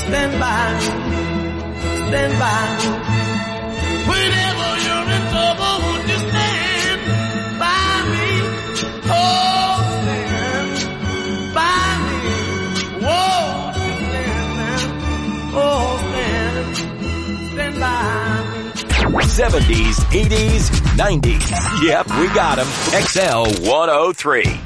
stand by me, stand by me. Whenever you're in trouble, won't you stand by me? Oh, stand by me. Won't you stand now? Oh, stand by me. 70s, 80s, 90s. Yep, we got them. XL 103.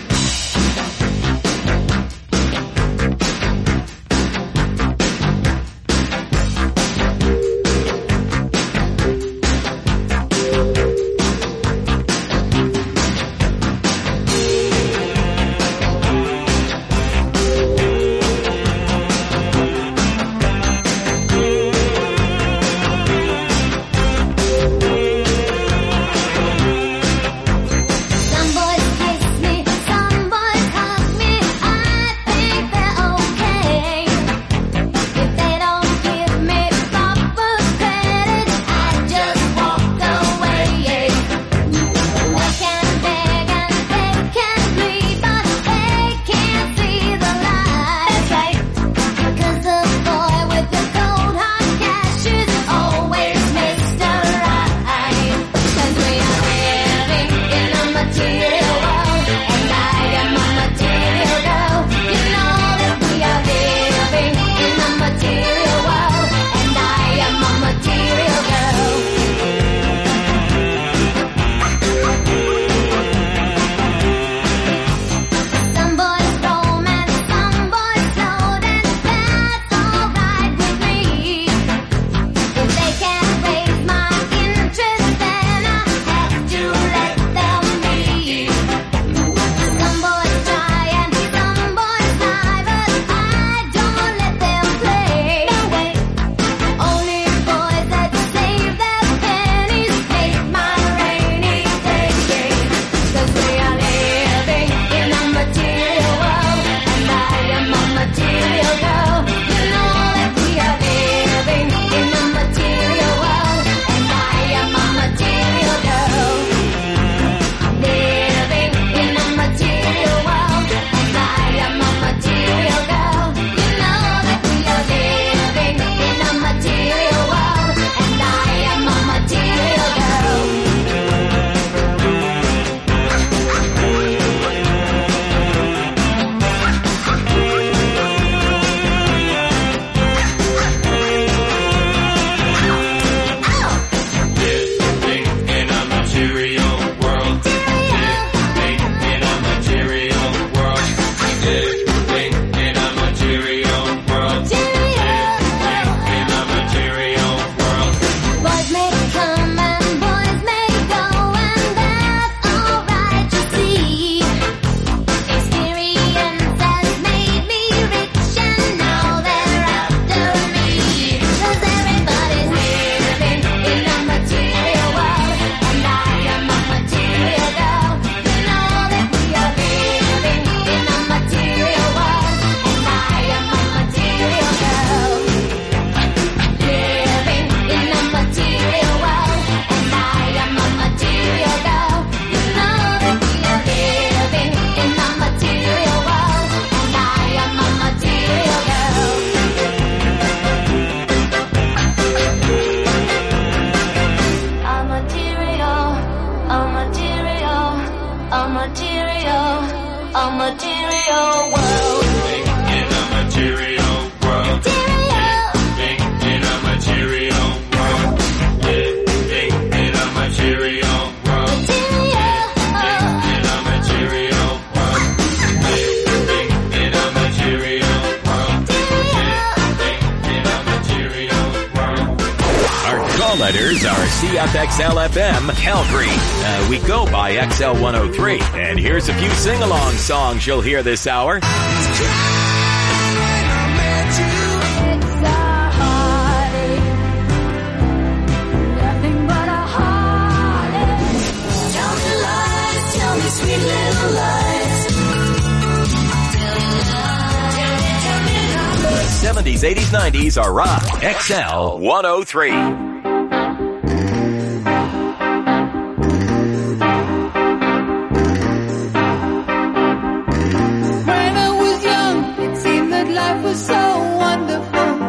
Letters are CFXL-FM Calgary. We go by XL 103. And here's a few sing-along songs you'll hear this hour. Sweet little lies. 70s, 80s, 90s are rock. XL 103. When I was young, it seemed that life was so wonderful.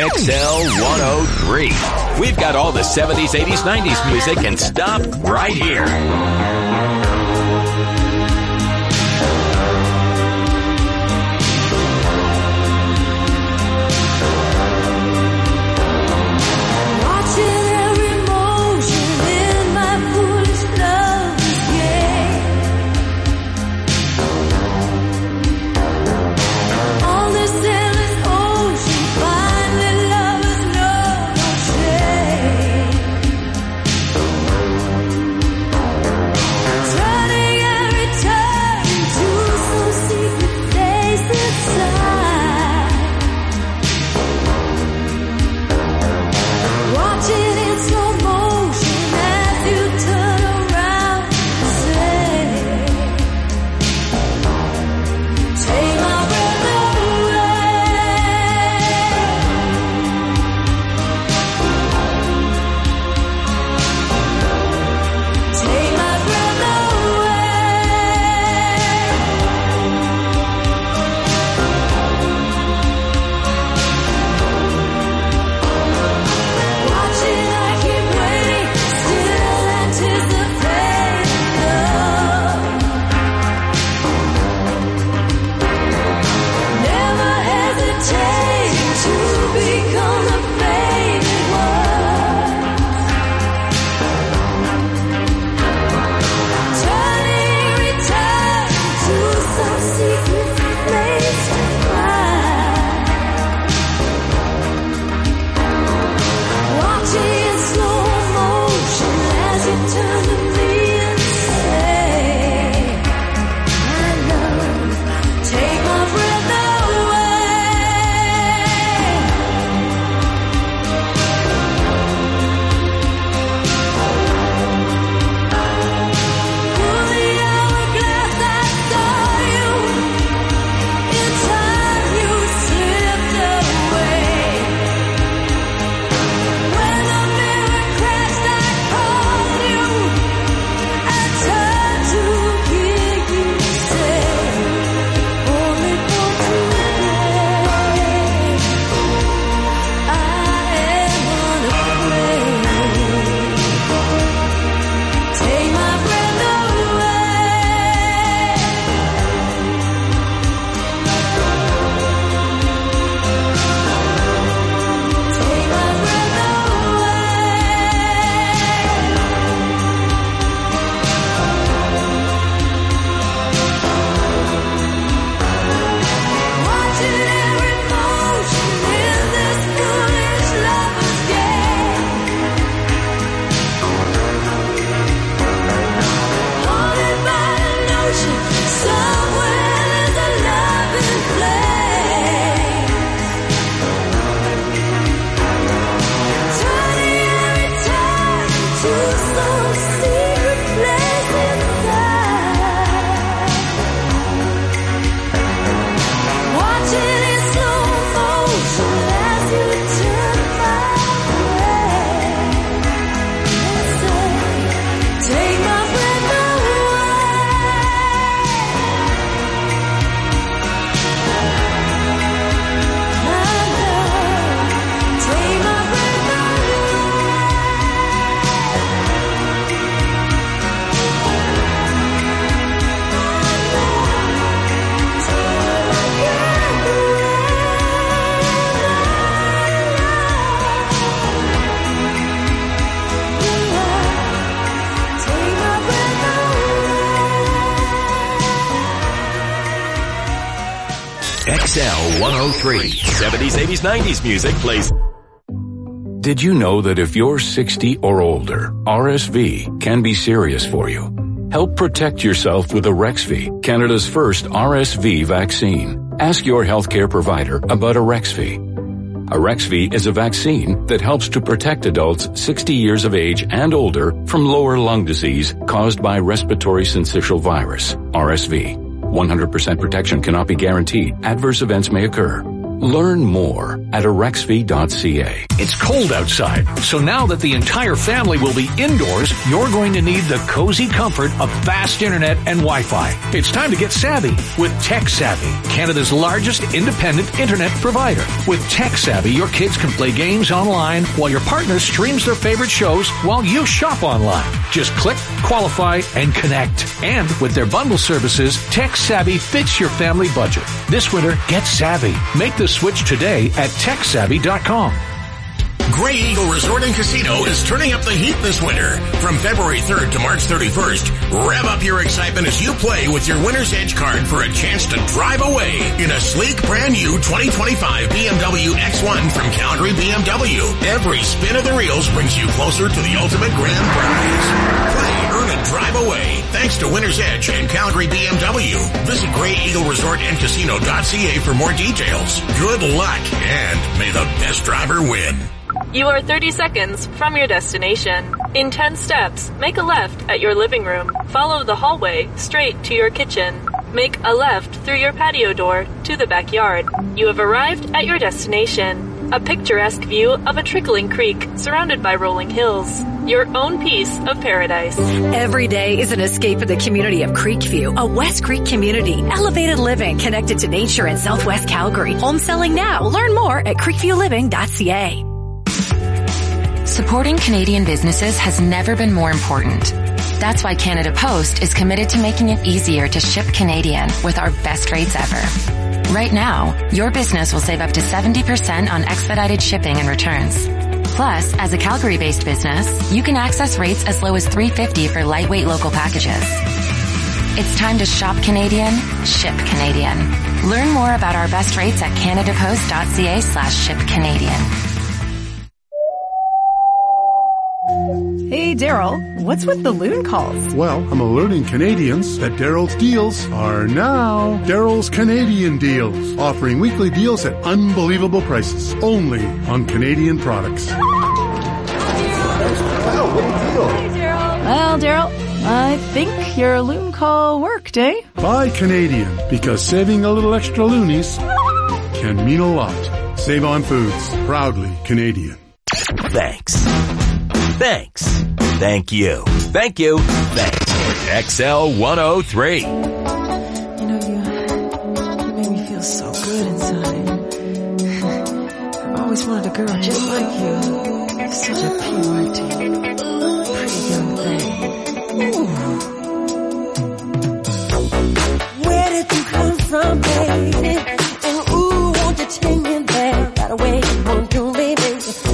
XL 103. We've got all the 70s, 80s, 90s music and stop right here. XL 103. 70s, 80s, 90s music plays. Did you know that if you're 60 or older, RSV can be serious for you? Help protect yourself with Arexvy, Canada's first RSV vaccine. Ask your healthcare provider about Arexvy. Arexvy is a vaccine that helps to protect adults 60 years of age and older from lower lung disease caused by respiratory syncytial virus, RSV. 100% protection cannot be guaranteed. Adverse events may occur. Learn more at arexv.ca. It's cold outside, so now that the entire family will be indoors, you're going to need the cozy comfort of fast internet and Wi-Fi. It's time to get savvy with Tech Savvy, Canada's largest independent internet provider. With Tech Savvy, your kids can play games online while your partner streams their favorite shows while you shop online. Just click, qualify, and connect. And with their bundle services, Tech Savvy fits your family budget. This winter, get savvy. Make the switch today at TechSavvy.com. Grey Eagle Resort and Casino is turning up the heat this winter. From February 3rd to March 31st, rev up your excitement as you play with your Winner's Edge card for a chance to drive away in a sleek brand new 2025 BMW X1 from Calgary BMW. Every spin of the reels brings you closer to the ultimate grand prize. Play, earn, and drive away thanks to Winner's Edge and Calgary BMW. Visit GreyEagleResortAndCasino.ca for more details. Good luck, and may the best driver win. You are 30 seconds from your destination. In 10 steps, make a left at your living room. Follow the hallway straight to your kitchen. Make a left through your patio door to the backyard. You have arrived at your destination. A picturesque view of a trickling creek surrounded by rolling hills. Your own piece of paradise. Every day is an escape in the community of Creekview, a West Creek community. Elevated living connected to nature in Southwest Calgary. Home selling now. Learn more at creekviewliving.ca. Supporting Canadian businesses has never been more important. That's why Canada Post is committed to making it easier to ship Canadian with our best rates ever. Right now, your business will save up to 70% on expedited shipping and returns. Plus, as a Calgary-based business, you can access rates as low as $3.50 for lightweight local packages. It's time to shop Canadian, ship Canadian. Learn more about our best rates at canadapost.ca/shipcanadian. Hey, Daryl, what's with the loon calls? Well, I'm alerting Canadians that Daryl's deals are now Daryl's Canadian Deals, offering weekly deals at unbelievable prices, only on Canadian products. Well, Daryl, I think your loon call worked, eh? Buy Canadian, because saving a little extra loonies can mean a lot. Save on Foods, proudly Canadian. Thanks. Thanks. Thank you. Thank you. Thanks. XL 103. You know, you make me feel so good inside. I've always wanted a girl just like you. Such a pure, pretty young thing. Ooh. Where did you come from, baby? And ooh, won't you take me there right away? Won't you, baby?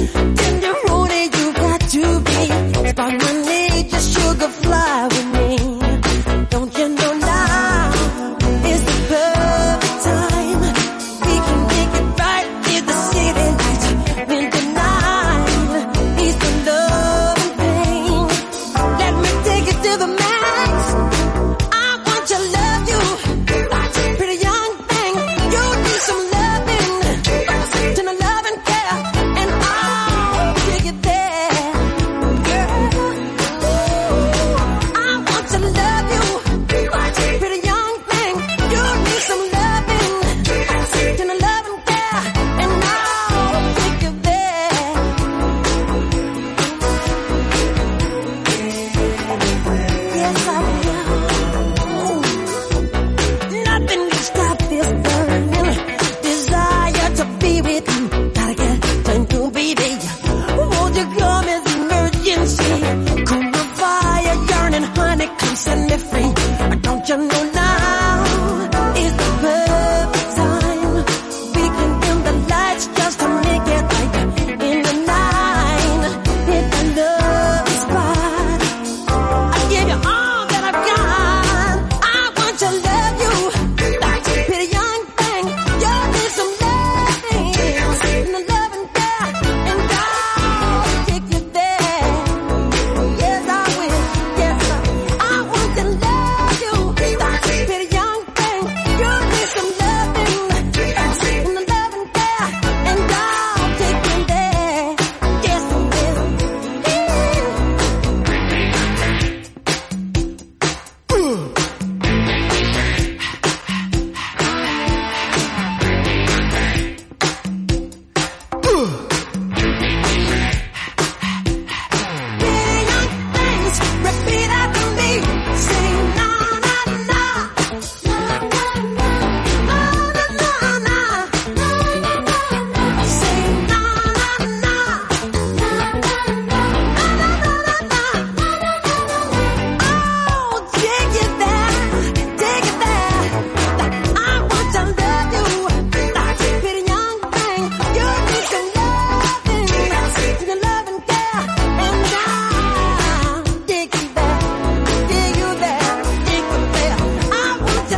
To be by money, just sugar fly with me. Don't you know now is the perfect time? We can make it right in the city lights. When the night is the loving thing, let me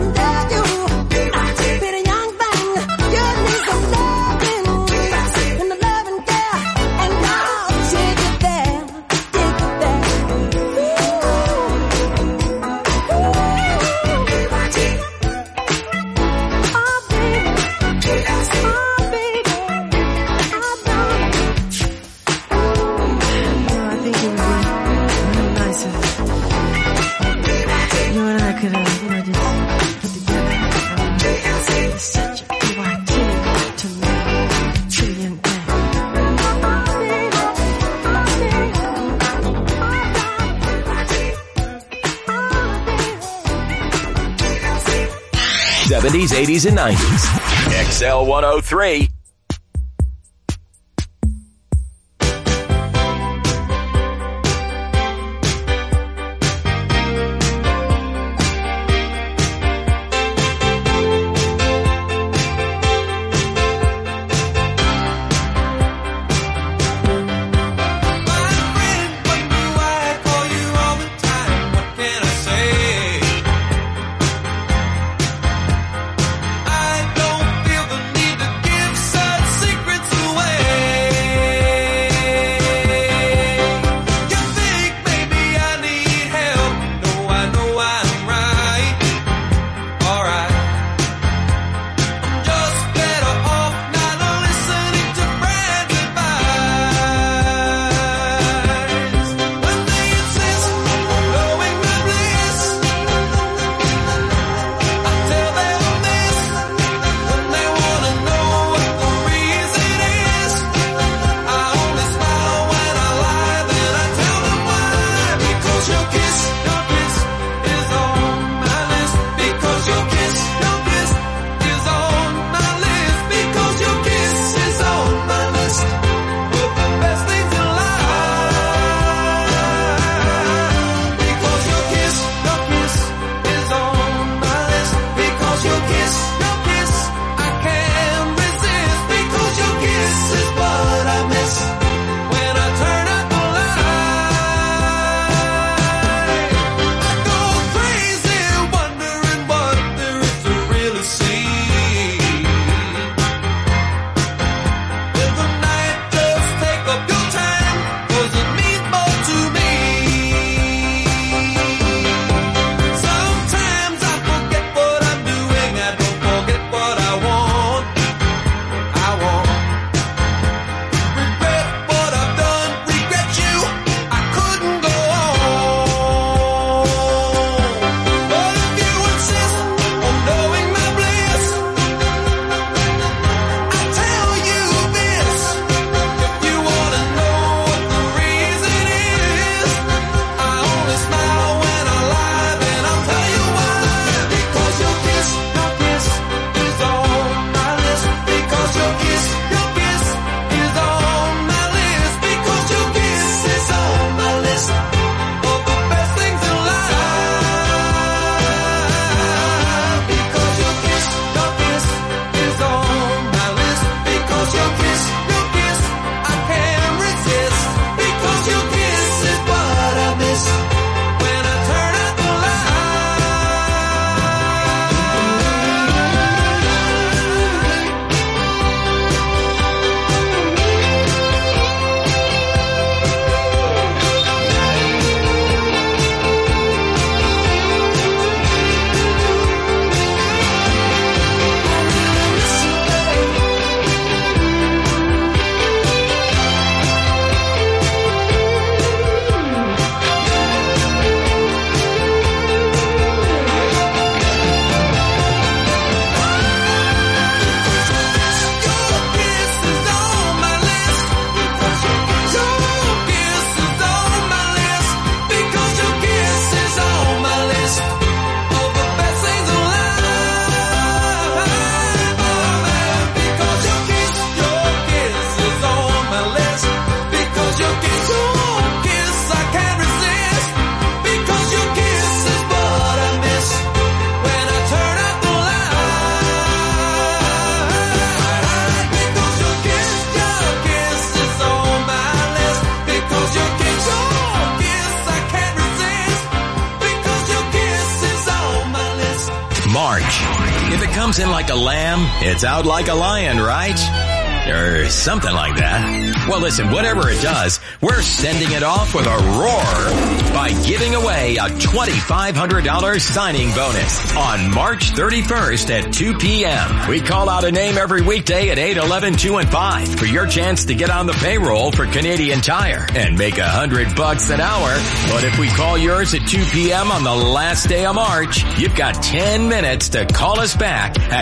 '70s, '80s, and '90s. XL 103. I don't feel the need to give If it comes in like a lamb, it's out like a lion, right? Or something like that. Well, listen, whatever it does, we're sending it off with a roar by giving away a $2,500 signing bonus on March 31st at 2 p.m. We call out a name every weekday at 8, 11, 2, and 5 for your chance to get on the payroll for Canadian Tire and make $100 an hour. But if we call yours at 2 p.m. on the last day of March, you've got 10 minutes to call us back at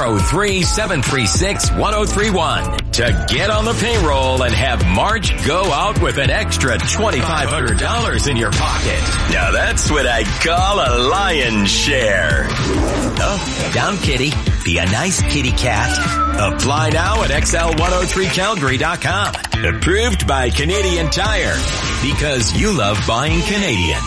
403-736-1031 to get on the payroll and have March go out with an extra $2,500 in your pocket. Now that's what I call a lion's share. Oh, down kitty. Be a nice kitty cat. Apply now at XL103Calgary.com. Approved by Canadian Tire. Because you love buying Canadian.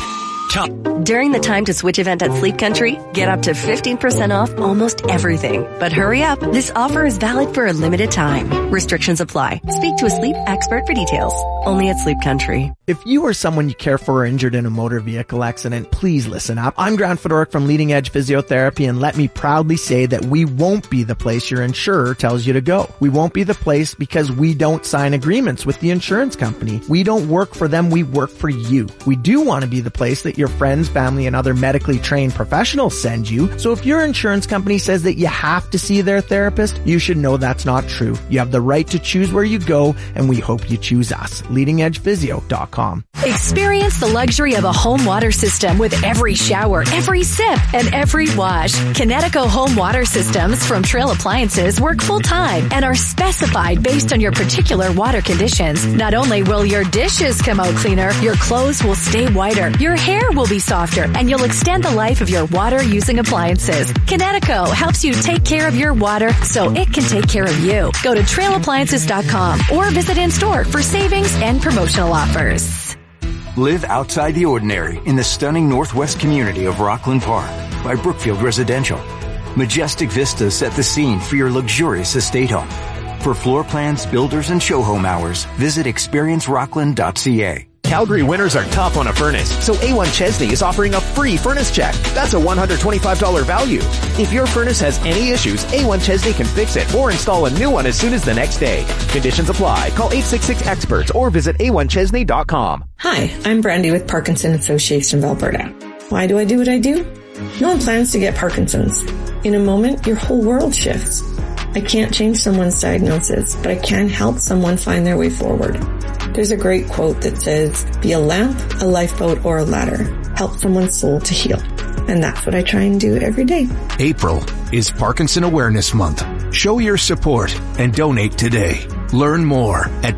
During the time to switch event at Sleep Country, get up to 15% off almost everything. But hurry up, this offer is valid for a limited time. Restrictions apply. Speak to a sleep expert for details. Only at Sleep Country. If you or someone you care for are injured in a motor vehicle accident, please listen up. I'm Grant Fedoruk from Leading Edge Physiotherapy, and let me proudly say that we won't be the place your insurer tells you to go. We won't be the place because we don't sign agreements with the insurance company. We don't work for them, we work for you. We do want to be the place that your friends, family, and other medically trained professionals send you. So if your insurance company says that you have to see their therapist, you should know that's not true. You have the right to choose where you go, and we hope you choose us. LeadingEdgePhysio.com. Experience the luxury of a home water system with every shower, every sip, and every wash. Kinetico home water systems from Trail Appliances work full-time and are specified based on your particular water conditions. Not only will your dishes come out cleaner, your clothes will stay whiter, your hair will be softer, and you'll extend the life of your water-using appliances. Kinetico helps you take care of your water so it can take care of you. Go to trailappliances.com or visit in-store for savings and promotional offers. Live outside the ordinary in the stunning northwest community of Rockland Park by Brookfield Residential. Majestic vistas set the scene for your luxurious estate home. For floor plans, builders, and show home hours, visit experiencerockland.ca. Calgary winters are tough on a furnace, so A1 Chesney is offering a free furnace check. That's a $125 value. If your furnace has any issues, A1 Chesney can fix it or install a new one as soon as the next day. Conditions apply. Call 866-EXPERTS or visit a1chesney.com. Hi, I'm Brandy with Parkinson Association of Alberta. Why do I do what I do? No one plans to get Parkinson's. In a moment, your whole world shifts. I can't change someone's diagnosis, but I can help someone find their way forward. There's a great quote that says, be a lamp, a lifeboat, or a ladder. Help someone's soul to heal. And that's what I try and do every day. April is Parkinson Awareness Month. Show your support and donate today. Learn more at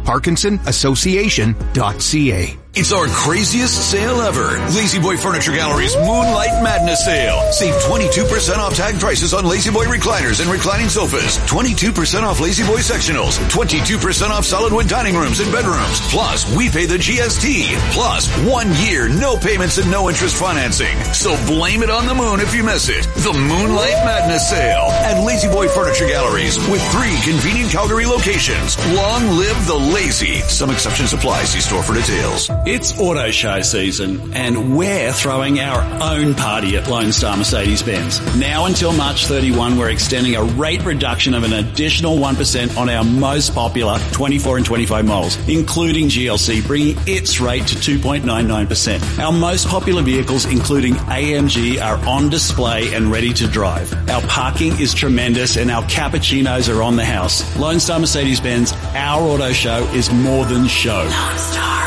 parkinsonassociation.ca. It's our craziest sale ever. La-Z-Boy Furniture Gallery's Moonlight Madness Sale. Save 22% off tag prices on La-Z-Boy recliners and reclining sofas. 22% off La-Z-Boy sectionals. 22% off solid wood dining rooms and bedrooms. Plus, we pay the GST. Plus, 1 year, no payments and no interest financing. So blame it on the moon if you miss it. The Moonlight Madness Sale at La-Z-Boy Furniture Galleries with 3 convenient Calgary locations. Long live the lazy. Some exceptions apply. See store for details. It's auto show season, and we're throwing our own party at Lone Star Mercedes-Benz. Now until March 31, we're extending a rate reduction of an additional 1% on our most popular 24 and 25 models, including GLC, bringing its rate to 2.99%. Our most popular vehicles, including AMG, are on display and ready to drive. Our parking is tremendous, and our cappuccinos are on the house. Lone Star Mercedes-Benz, our auto show is more than show. Lone Star.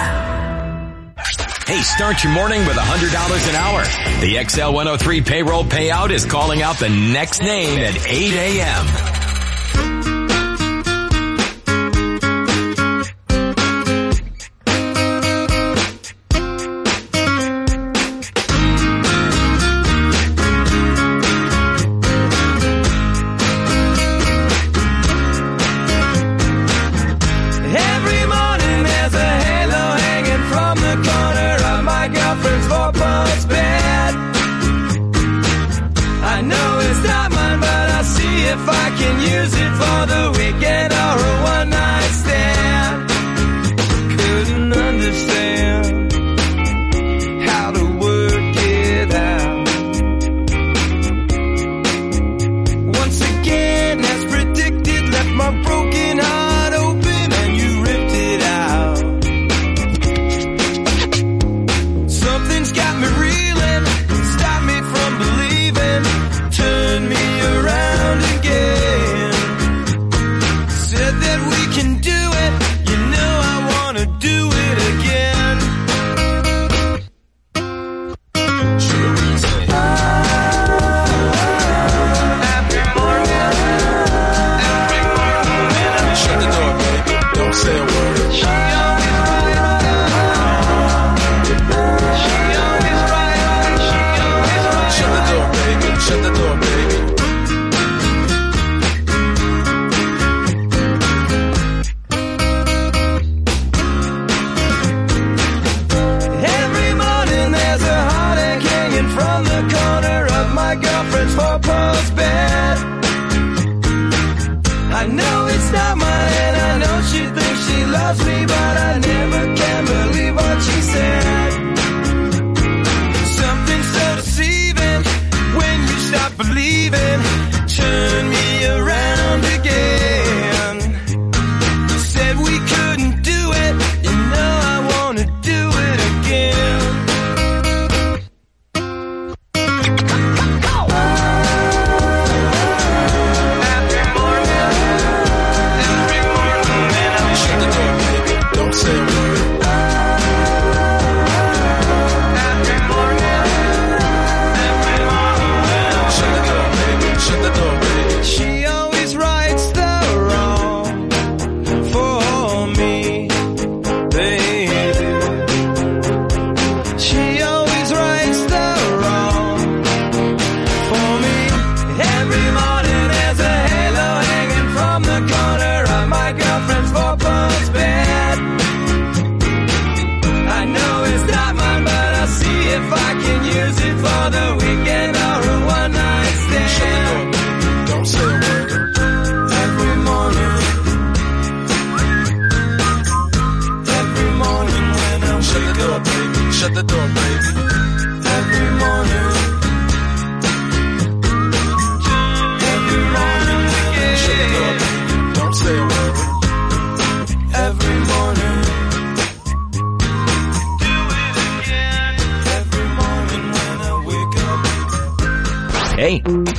Hey, start your morning with $100 an hour. The XL103 payroll payout is calling out the next name at 8 a.m.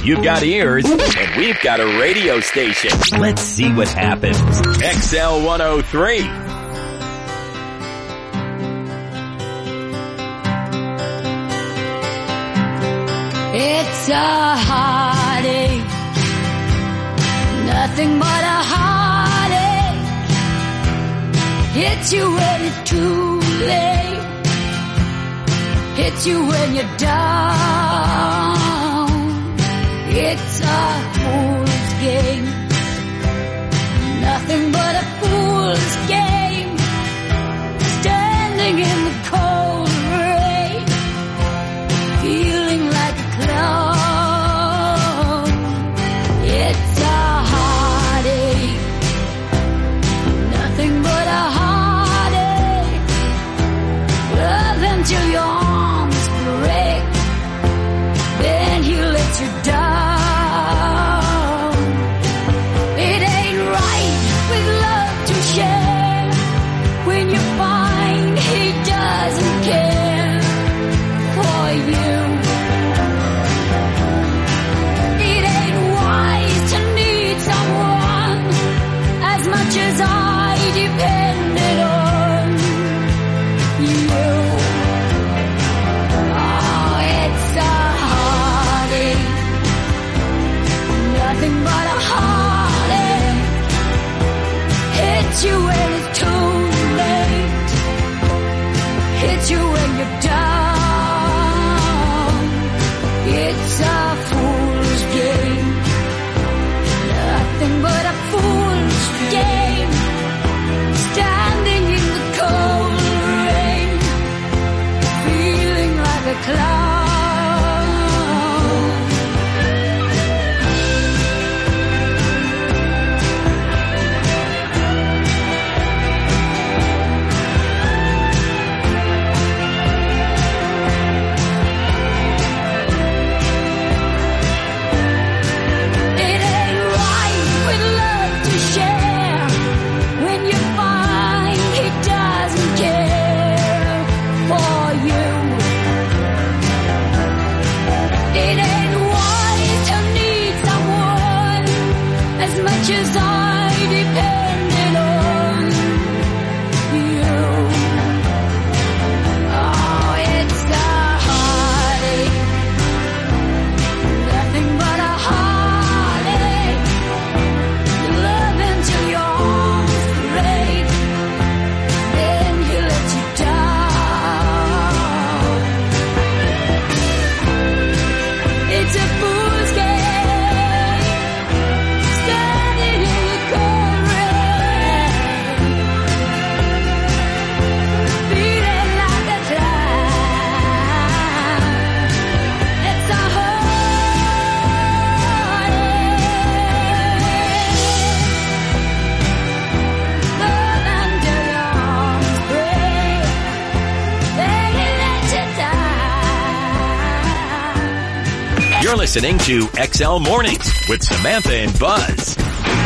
You've got ears, and we've got a radio station. Let's see what happens. XL 103. It's a heartache, nothing but a heartache. Hits you when it's too late, hits you when you're down. It's a fool's game, nothing but a fool's game. Standing in the cold rain, feeling like a clown. It's a heartache, nothing but a heartache. Love until your arms break, then he lets you down. It ain't right with love to share when you find he doesn't care for you. It ain't wise to need someone as much as I depended on you. Oh, it's a heartache, nothing but a heartache. Hits you when it's too late, hits you when you're down. It's a fool's game, nothing but a fool's game. Standing in the cold rain, feeling like a clown. It ain't right with love to share when you find he doesn't care for you. It ain't wise to need someone as much as I depended on you. Oh, it's a heartache, nothing but a heartache. Love until your arms break, then he lets you down. It's a fool's game, standing in the cold rain, feeling like a clown. It's a heartache, love until your arms break, then he lets you down. You're listening to XL Mornings with Samantha and Buzz.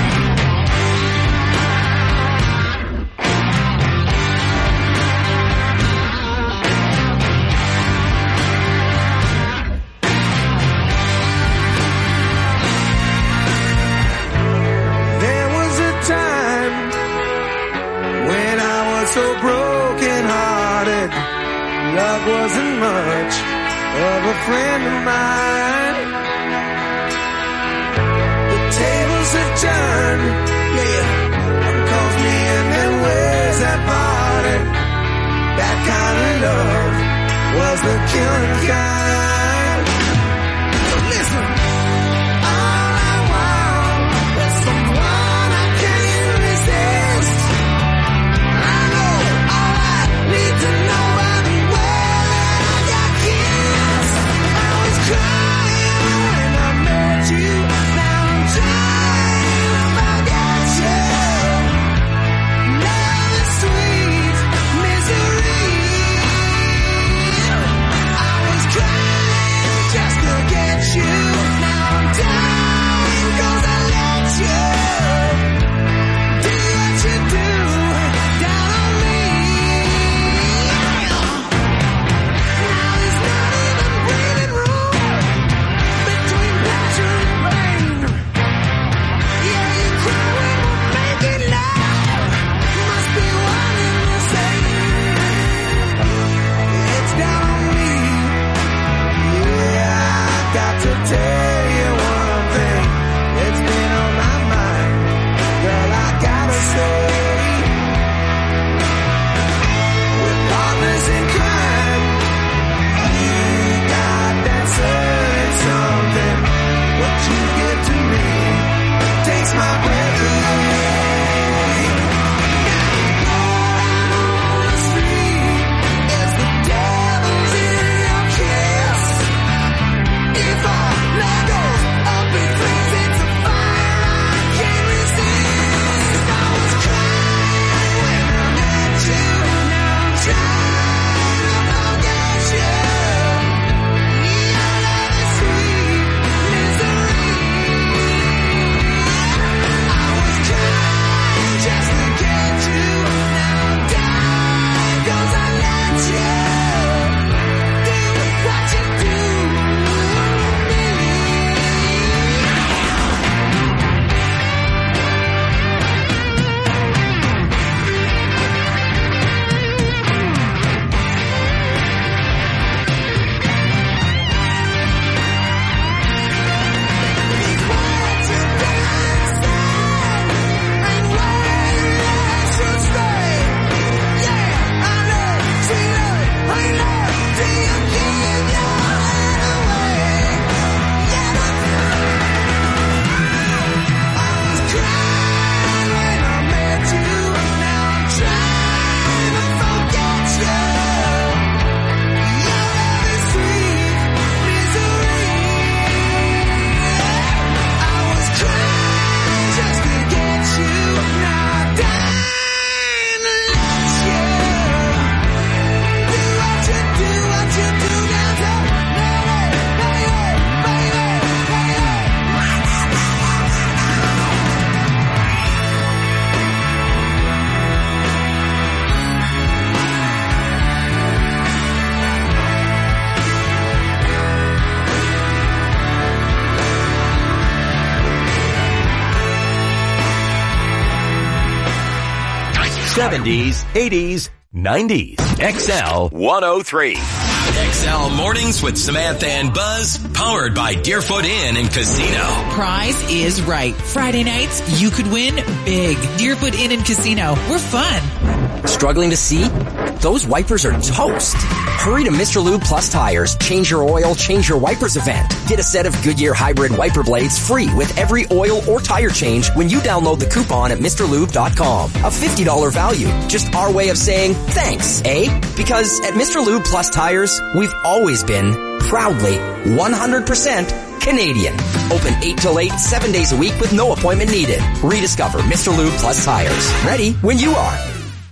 There was a time when I was so broken hearted. Love wasn't much of a friend of mine. The tables have turned, yeah. One calls me and then ways that parted. That kind of love was the killing kind. So listen. All I want is someone I can't resist. I know all I need to know about the way that I got kissed. I was crying when I met you. Now I'm trying to forget you. Love is sweet misery. I was crying. 70s, 80s, 90s. XL 103. XL Mornings with Samantha and Buzz, powered by Deerfoot Inn and Casino. Prize is right. Friday nights, you could win big. Deerfoot Inn and Casino. We're fun. Struggling to see? Those wipers are toast. Hurry to Mr. Lube Plus Tires. Change your oil, change your wipers event. Get a set of Goodyear hybrid wiper blades free with every oil or tire change when you download the coupon at MrLube.com. A $50 value. Just our way of saying thanks, eh? Because at Mr. Lube Plus Tires, we've always been proudly 100% Canadian. Open 8 till 8, 7 days a week with no appointment needed. Rediscover Mr. Lube Plus Tires. Ready when you are.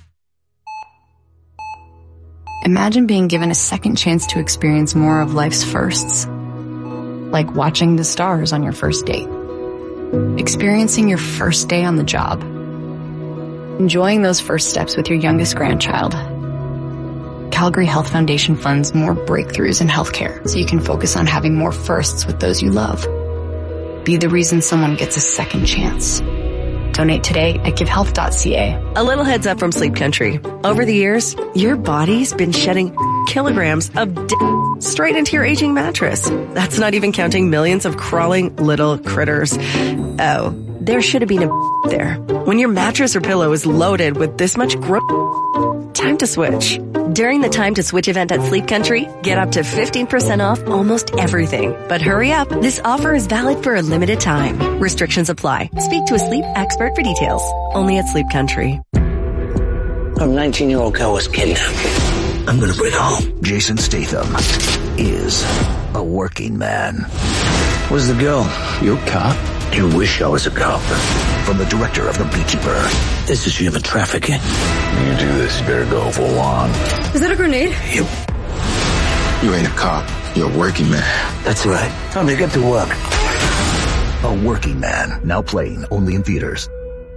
Imagine being given a second chance to experience more of life's firsts. Like watching the stars on your first date. Experiencing your first day on the job. Enjoying those first steps with your youngest grandchild. Calgary Health Foundation funds more breakthroughs in healthcare so you can focus on having more firsts with those you love. Be the reason someone gets a second chance. Donate today at givehealth.ca. A little heads up from Sleep Country. Over the years, your body's been shedding kilograms of straight into your aging mattress. That's not even counting millions of crawling little critters. Oh, there should have been a there. When your mattress or pillow is loaded with this much time to switch. During the Time to Switch event at Sleep Country, get up to 15% off almost everything. But hurry up, this offer is valid for a limited time. Restrictions apply. Speak to a sleep expert for details. Only at Sleep Country. A 19-year-old girl was kidnapped. I'm gonna bring her home. Jason Statham is a working man. Where's the girl? You a cop? You wish I was a cop. From the director of The Beekeeper. This is human trafficking. You do this, you better go full on. Is that a grenade? You ain't a cop. You're a working man. That's right. Time to get to work. A Working Man. Now playing only in theaters.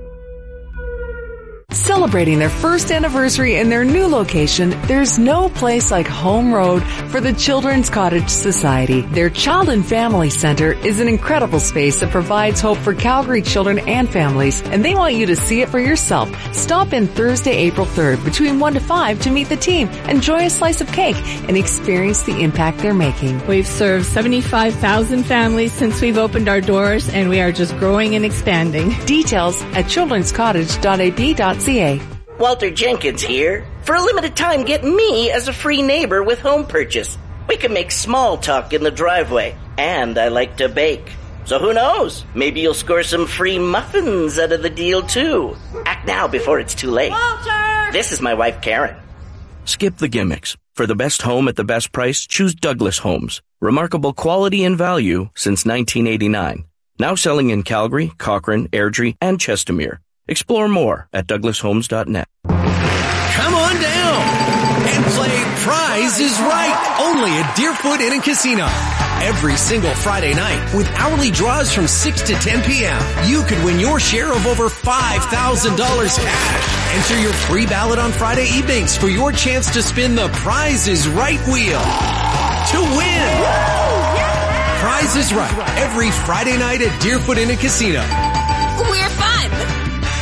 Celebrating their first anniversary in their new location, there's no place like Home Road for the Children's Cottage Society. Their Child and Family Center is an incredible space that provides hope for Calgary children and families, and they want you to see it for yourself. Stop in Thursday, April 3rd between 1 to 5 to meet the team, enjoy a slice of cake, and experience the impact they're making. We've served 75,000 families since we've opened our doors, and we are just growing and expanding. Details at childrenscottage.ab.ca. Walter Jenkins here. For a limited time, get me as a free neighbor with home purchase. We can make small talk in the driveway, and I like to bake. So who knows? Maybe you'll score some free muffins out of the deal too. Act now before it's too late. Walter! This is my wife, Karen. Skip the gimmicks. For the best home at the best price, choose Douglas Homes. Remarkable quality and value since 1989. Now selling in Calgary, Cochrane, Airdrie, and Chestermere. Explore more at douglashomes.net. Come on down and play Prize is Right, only at Deerfoot Inn and Casino. Every single Friday night with hourly draws from 6 to 10 p.m. You could win your share of over $5,000 cash. Enter your free ballot on Friday evenings for your chance to spin the Prize is Right wheel to win. Prize is Right, every Friday night at Deerfoot Inn and Casino. We're fun.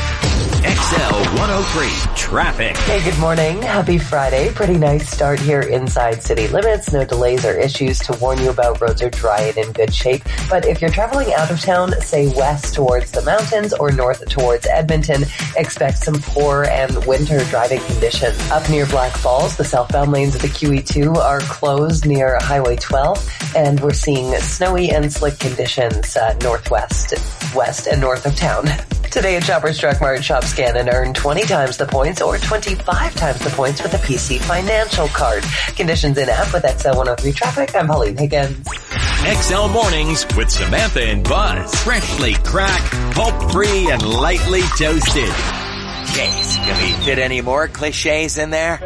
XL 103 Traffic. Hey, good morning. Happy Friday. Pretty nice start here inside city limits. No delays or issues to warn you about. Roads are dry and in good shape. But if you're traveling out of town, say west towards the mountains or north towards Edmonton, expect some poor and winter driving conditions. Up near Black Falls, the southbound lanes of the QE2 are closed near Highway 12, and we're seeing snowy and slick conditions northwest, west, and north of town. Today at Shoppers Drug Mart, shop, scan, and earn 20 times the points or 25 times the points with a PC Financial Card. Conditions in app with XL 103 Traffic. I'm Pauline Higgins. XL Mornings with Samantha and Buzz. Freshly cracked, pulp-free, and lightly toasted. Jeez, can we fit any more cliches in there?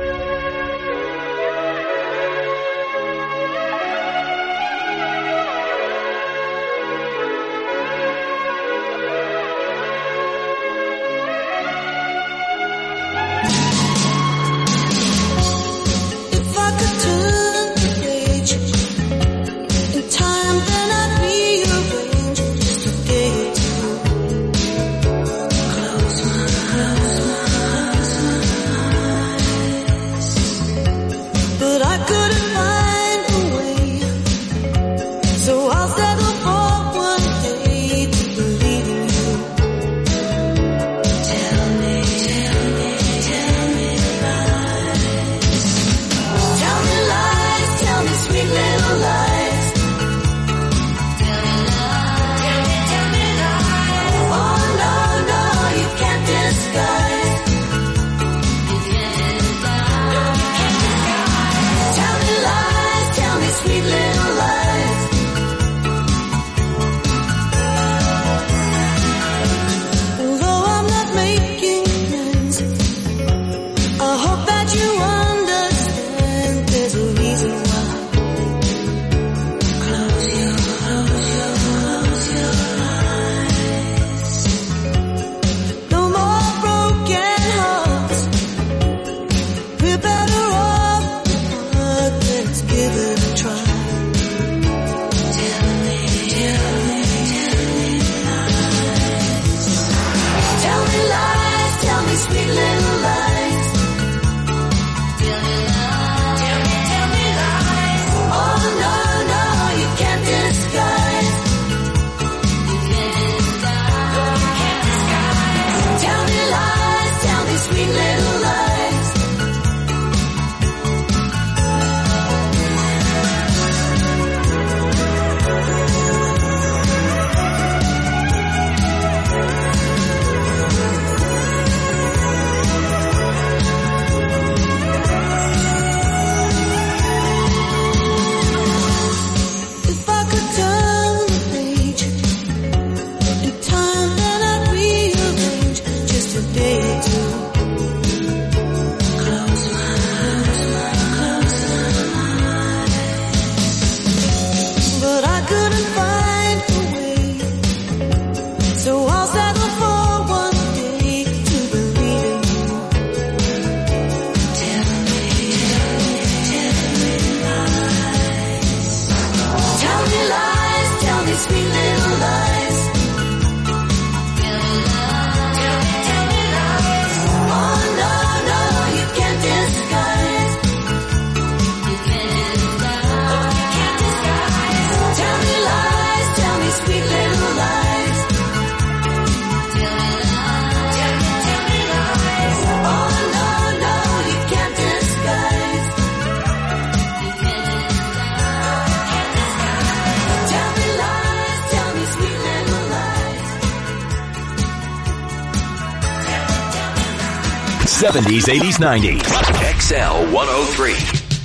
70s, 80s, 90s. XL 103.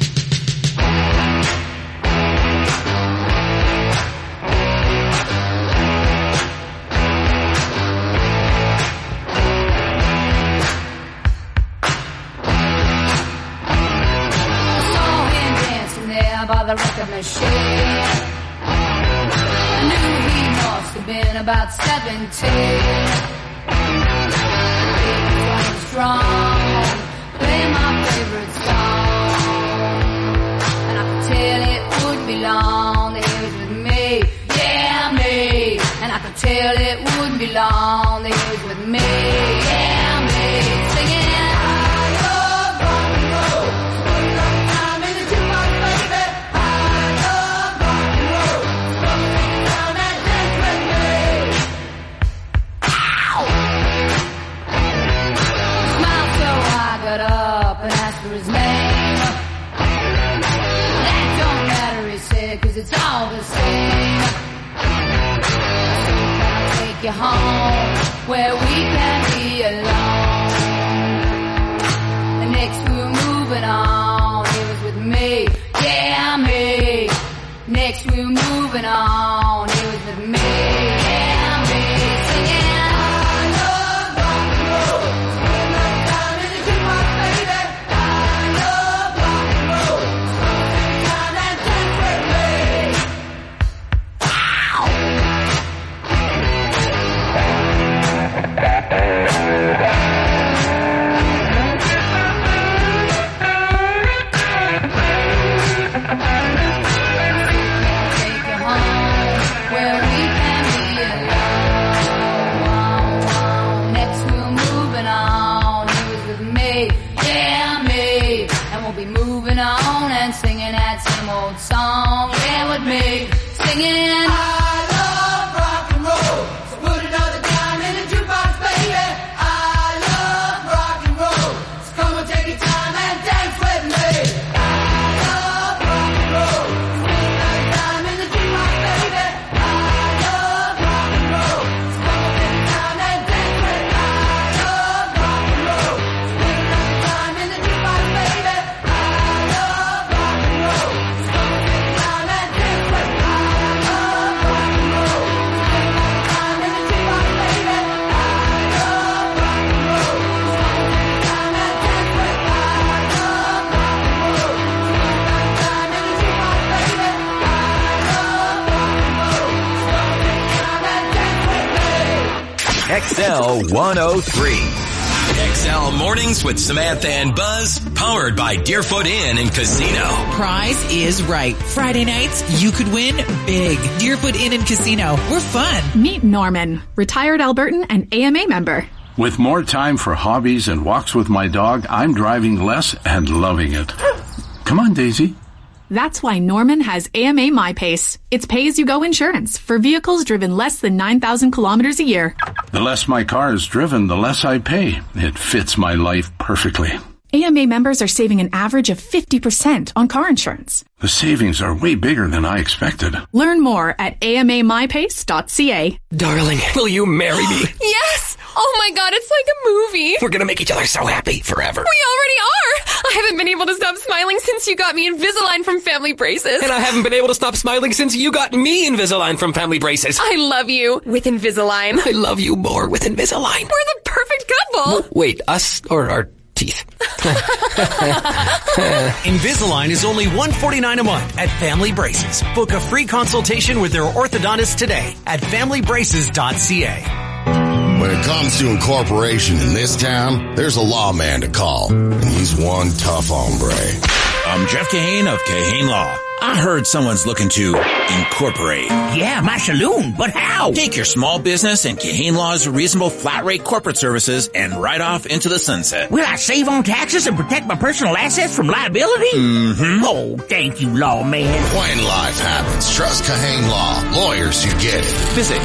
By the record machine, I knew he must have been about 17. He was running strong, playing my favorite song, and I could tell it wouldn't be long that he was with me, yeah me. And I could tell it wouldn't be long that he was with me, yeah me. Singing. Up and asked for his name. That don't matter, he said, 'cause it's all the same. So I'll take you home where we can be alone. And next we were moving on. He was with me, yeah me. Next we were moving on. He was with me, yeah me. Singing. Song, yeah, with me, singing. I love rock and roll, so put another dime in the jukebox, baby. I love rock and roll, so come and take your time and dance with me. I love rock and roll, so put another dime in the jukebox, baby. I love rock and roll, so come and take your time and dance with me. I love rock and roll, so put another dime in the jukebox, baby. I love rock and roll. XL 103. XL Mornings with Samantha and Buzz, powered by Deerfoot Inn and Casino. Prize is right. Friday nights, you could win big. Deerfoot Inn and Casino. We're fun. Meet Norman, retired Albertan and AMA member. With more time for hobbies and walks with my dog, I'm driving less and loving it. Come on, Daisy. That's why Norman has AMA MyPace. It's pay-as-you-go insurance for vehicles driven less than 9,000 kilometers a year. The less my car is driven, the less I pay. It fits my life perfectly. AMA members are saving an average of 50% on car insurance. The savings are way bigger than I expected. Learn more at amamypace.ca. Darling, will you marry me? Yes! Oh my god, it's like a movie. We're gonna make each other so happy forever. We already are! I haven't been able to stop smiling since you got me Invisalign from Family Braces. And I haven't been able to stop smiling since you got me Invisalign from Family Braces. I love you with Invisalign. I love you more with Invisalign. We're the perfect couple. Wait, us or our teeth? Invisalign is only $149 a month at Family Braces. Book a free consultation with their orthodontist today at familybraces.ca. When it comes to incorporation in this town, there's a lawman to call, and he's one tough hombre. I'm Jeff Kahane of Kahane Law. I heard someone's looking to incorporate. Yeah, my saloon, but how? Take your small business and Kahane Law's reasonable flat rate corporate services and ride off into the sunset. Will I save on taxes and protect my personal assets from liability? Mm-hmm. Oh, thank you, lawman. When life happens, trust Kahane Law. Lawyers who get it. Visit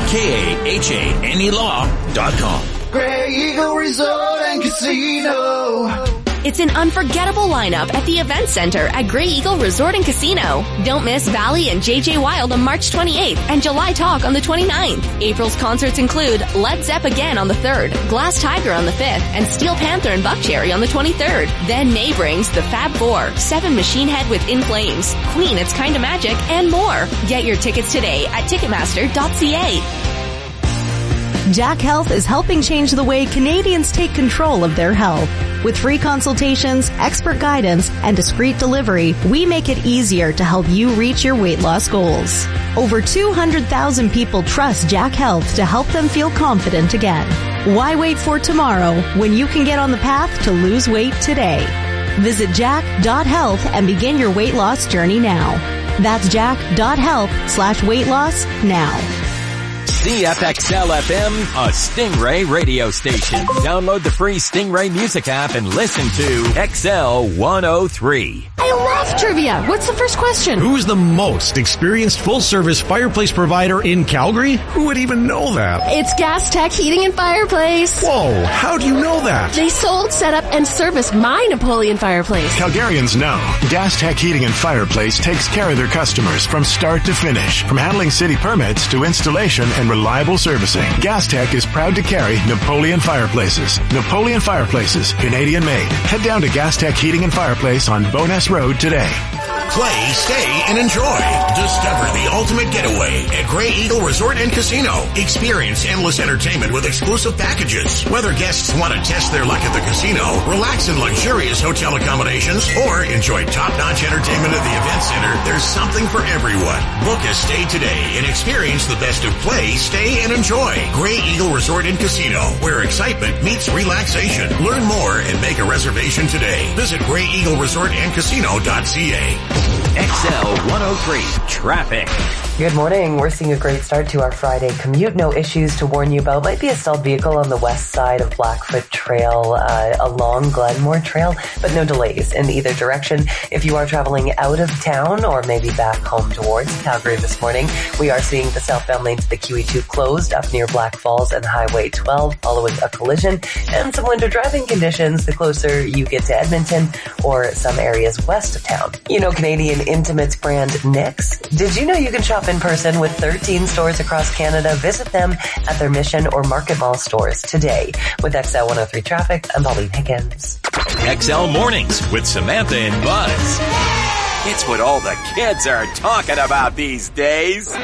KAHANElaw.com. Grey Eagle Resort and Casino. It's an unforgettable lineup at the Event Center at Grey Eagle Resort and Casino. Don't miss Valley and JJ Wild on March 28th and July Talk on the 29th. April's concerts include Led Zepp again on the 3rd, Glass Tiger on the 5th, and Steel Panther and Buckcherry on the 23rd. Then May brings the Fab Four, 7 Machine Head with In Flames, Queen It's Kinda Magic, and more. Get your tickets today at Ticketmaster.ca. Jack Health is helping change the way Canadians take control of their health. With free consultations, expert guidance, and discreet delivery, we make it easier to help you reach your weight loss goals. Over 200,000 people trust Jack Health to help them feel confident again. Why wait for tomorrow when you can get on the path to lose weight today? Visit jack.health and begin your weight loss journey now. That's jack.health/weight loss now. CFXL FM, a Stingray radio station. Download the free Stingray music app and listen to XL 103. I love trivia. What's the first question? Who's the most experienced full-service fireplace provider in Calgary? Who would even know that? It's Gas Tech Heating and Fireplace. Whoa, how do you know that? They sold, set up, and serviced my Napoleon fireplace. Calgarians know Gas Tech Heating and Fireplace takes care of their customers from start to finish, from handling city permits to installation and reliable servicing. Gas Tech is proud to carry Napoleon Fireplaces. Napoleon Fireplaces, Canadian made. Head down to Gas Tech Heating and Fireplace on Bowness Road today. Play, stay, and enjoy. Discover the ultimate getaway at Grey Eagle Resort and Casino. Experience endless entertainment with exclusive packages. Whether guests want to test their luck at the casino, relax in luxurious hotel accommodations, or enjoy top-notch entertainment at the event center, there's something for everyone. Book a stay today and experience the best of play, stay, and enjoy. Grey Eagle Resort and Casino, where excitement meets relaxation. Learn more and make a reservation today. Visit GreyEagleResortandCasino.ca. XL 103 Traffic. Good morning. We're seeing a great start to our Friday commute. No issues to warn you about. Might be a stalled vehicle on the west side of Blackfoot Trail along Glenmore Trail, but no delays in either direction. If you are traveling out of town or maybe back home towards Calgary this morning, we are seeing the southbound lane to the QE2 closed up near Black Falls and Highway 12 following a collision and some winter driving conditions the closer you get to Edmonton or some areas west of town. You know Canadian intimates brand NYX? Did you know you can shop in person with 13 stores across Canada? Visit them at their Mission or Market Mall stores today. With XL 103 Traffic, I'm Pauline Higgins. XL Mornings with Samantha and Buzz. It's what all the kids are talking about these days.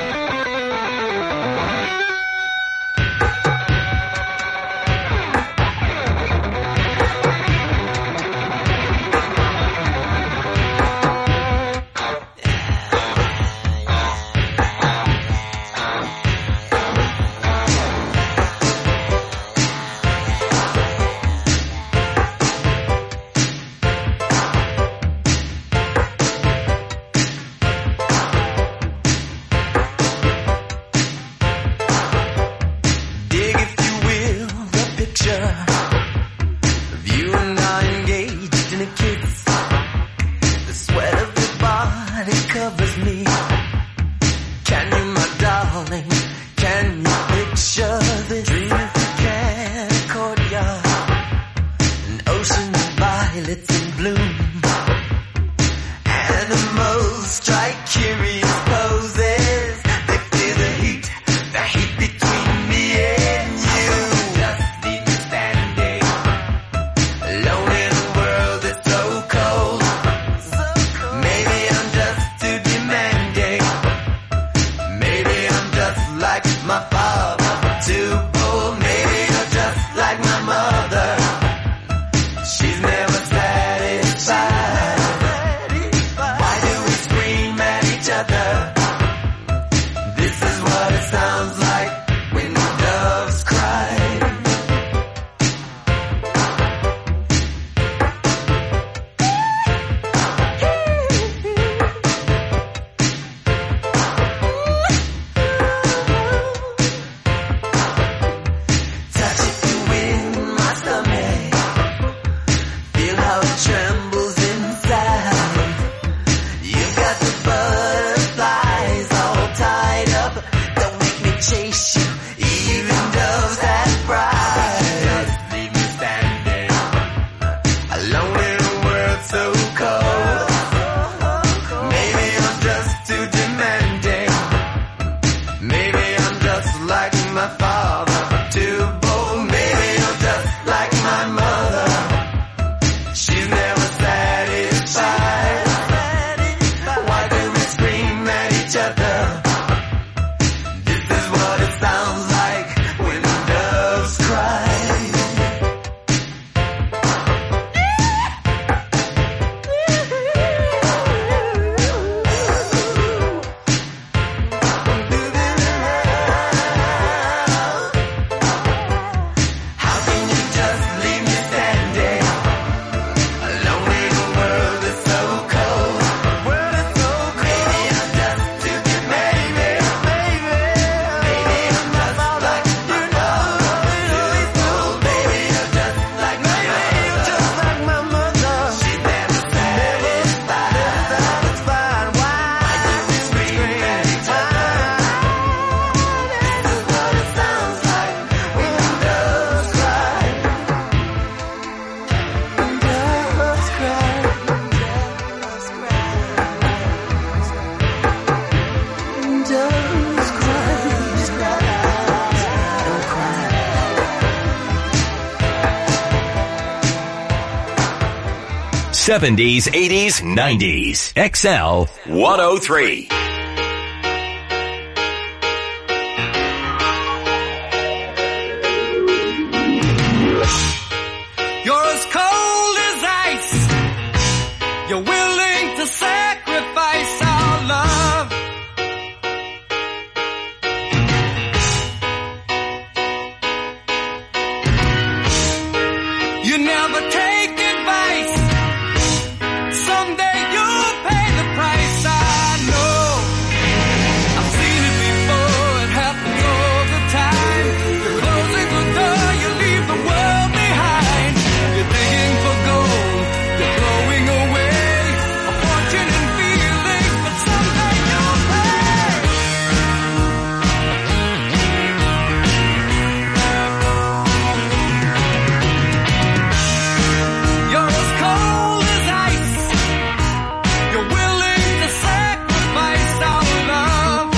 70s, 80s, 90s. XL 103. You're as cold as ice. You're willing to sacrifice our love. You never take advice. Someday you'll pay the price. I know. I've seen it before. It happens all the time. You're closing the door. You leave the world behind. You're digging for gold. You're throwing away a fortune and feelings, but someday you'll pay. You're as cold as ice. You're willing to sacrifice our love.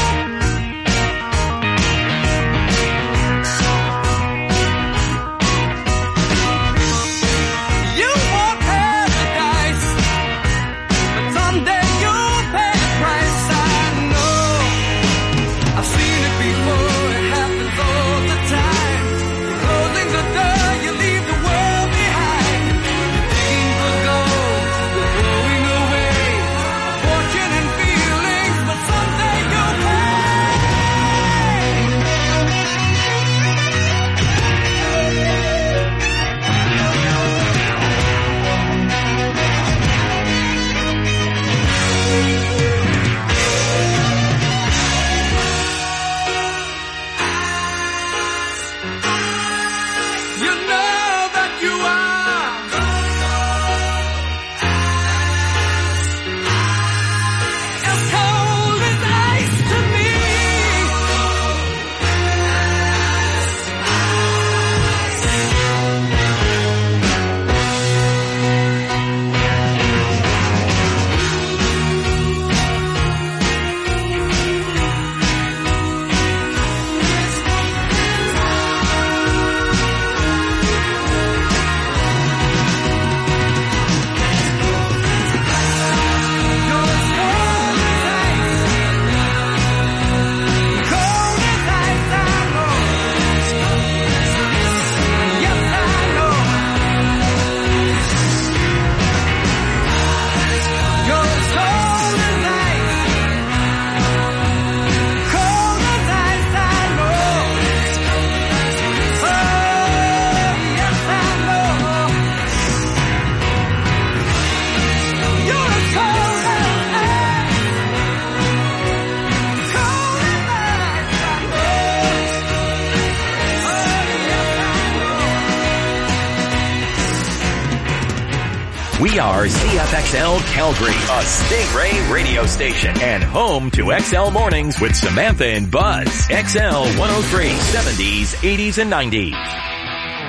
You want paradise, but someday you'll pay the price. I know. I've seen it before. It happens all the time. You're closing the door. You leave the world behind. You're digging for gold. You're throwing away a fortune and feelings, but someday you'll pay. You know that you are as cold as ice to me. We are CFXL Calgary, a Stingray radio station, and home to XL Mornings with Samantha and Buzz. XL 103, 70s, 80s, and 90s.